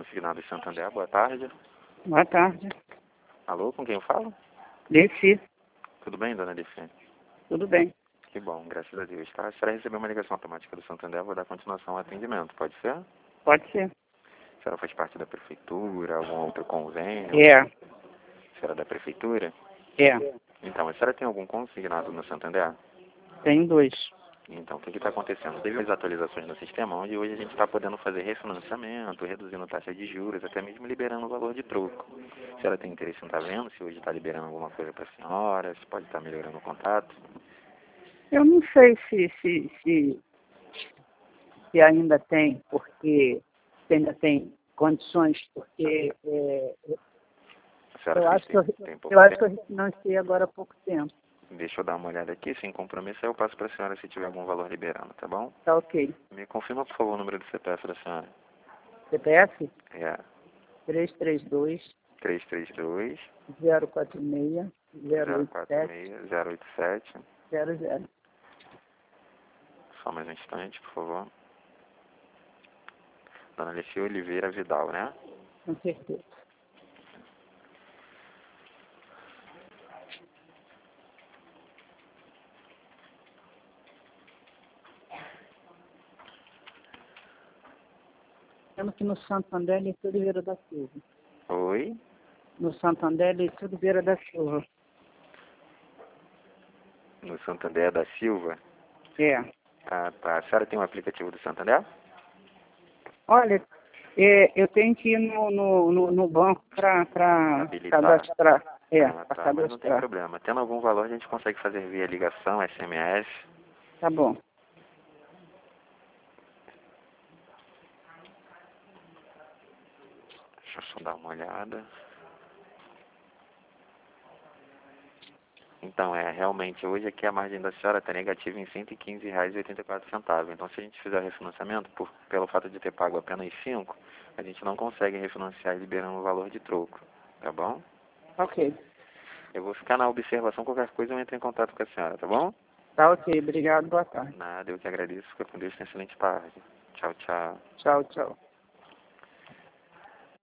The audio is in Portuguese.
Consignado Santander, boa tarde. Boa tarde. Alô, com quem eu falo? Deci. Tudo bem, dona Alice? Tudo bem. Que bom, graças a Deus. Tá? A senhora recebeu uma ligação automática do Santander, vou dar continuação ao atendimento, pode ser? Pode ser. A senhora faz parte da prefeitura, algum outro convênio? É. A senhora é da prefeitura? É. Então, a senhora tem algum consignado no Santander? Tem 2. Então, o que está acontecendo? Teve as atualizações no sistema, onde hoje a gente está podendo fazer refinanciamento, reduzindo taxa de juros, até mesmo liberando o valor de troco. A senhora tem interesse em estar vendo se hoje está liberando alguma coisa para a senhora, se pode estar melhorando o contato? Eu não sei se ainda tem, porque se ainda tem condições, porque A senhora eu acho que tem pouco eu tempo? refinanciei agora há pouco tempo. Deixa eu dar uma olhada aqui, sem compromisso, aí eu passo para a senhora se tiver algum valor liberando, tá bom? Tá ok. Me confirma, por favor, o número do CPF da senhora. CPF É 332 332 046 046 087. 00. Só mais um instante, por favor. Dona Alicia Oliveira Vidal, né? Com certeza. Temos que no Santander Lício Oliveira da Silva. Oi? No Santander Lício Oliveira da Silva. No Santander da Silva? É. Ah, tá. A senhora tem um aplicativo do Santander? Olha, eu tenho que ir no banco para Habilitar. cadastrar. Ah, Para tá. Mas não tem cadastrar. problema. Tendo algum valor, a gente consegue fazer via ligação, SMS. Tá bom. Deixa eu só dar uma olhada. Então, realmente, hoje aqui a margem da senhora está negativa em R$ 115,84. Então, se a gente fizer o refinanciamento, pelo fato de ter pago apenas 5, a gente não consegue refinanciar liberando o valor de troco, tá bom? Ok. Eu vou ficar na observação, qualquer coisa eu entro em contato com a senhora, tá bom? Tá ok. Obrigado. Boa tarde. Nada, eu que agradeço. Fica com Deus, tenha excelente tarde. Tchau, tchau. Tchau, tchau.